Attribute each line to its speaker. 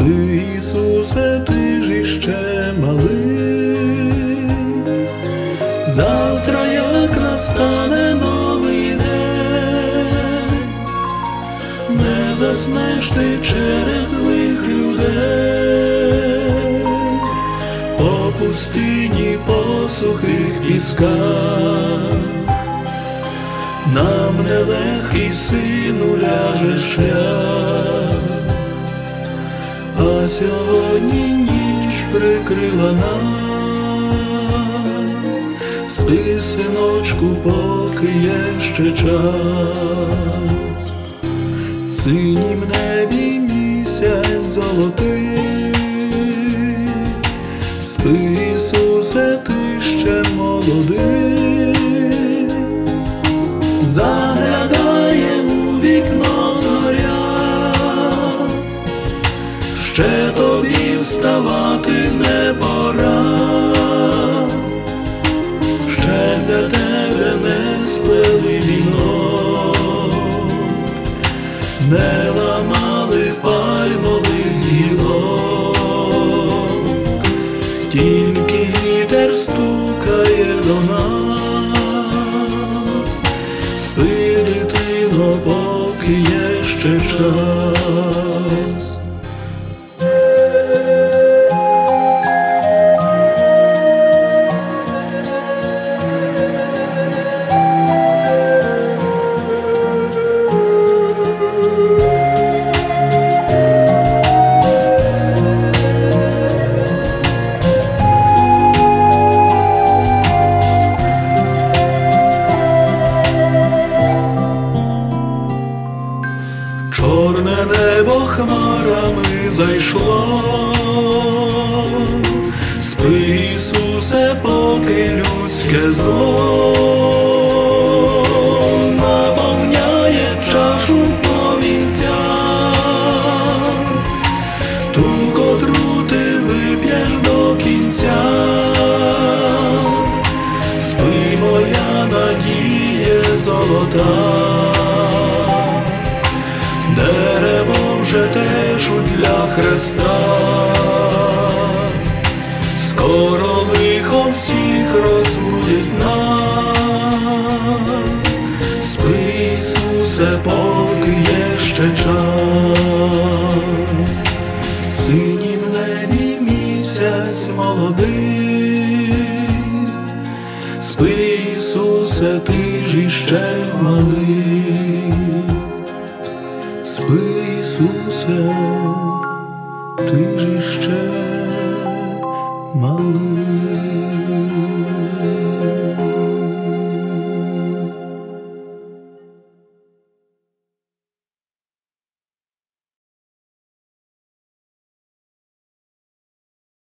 Speaker 1: Спи, Ісусе, ти ж іще малий. Завтра, як настане новий день, не заснеш ти через злих людей. По пустині, по сухих пісках нам нелегкий, сину, ляже шлях. А сьогодні ніч прикрила нас. Спи, синочку, поки є ще час. В синім небі місяць золотий. Спи, Ісусе, ти ще молодий. Заглядає у вікно зоря, ще тобі вставати не пора, ще для тебе не сплели вінок, не ламали пальмових гілок, тільки вітер стукає до нас. Спи, дитино, поки є ще час. Чорне небо хмарами зайшло. Спи, Ісусе, поки людське зло наповняє чашу повінця, ту, котру ти вип'єш до кінця. Спи, моя надія золота, дерево вже тежуть для Христа. Скоро лихо всіх розбудить нас. Спи, Ісусе, поки є ще час. В синім небі місяць молодий. Спи, Ісусе, ти ж іще малий. Спи, Ісусе, ти ж іще малий.